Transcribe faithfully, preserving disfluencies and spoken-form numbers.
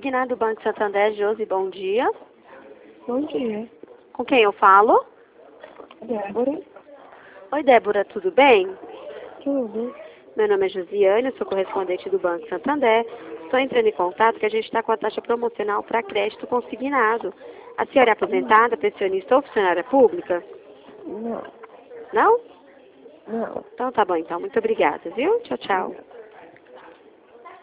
consignado do Banco Santander, Josi, bom dia. Bom dia. Com quem eu falo? Débora. Oi, Débora, tudo bem? Tudo. Meu nome é Josiane, eu sou correspondente do Banco Santander. Estou entrando em contato que a gente está com a taxa promocional para crédito consignado. A senhora é aposentada, pensionista ou funcionária pública? Não. Não? Não. Então tá bom, então. Muito obrigada, viu? Tchau, tchau.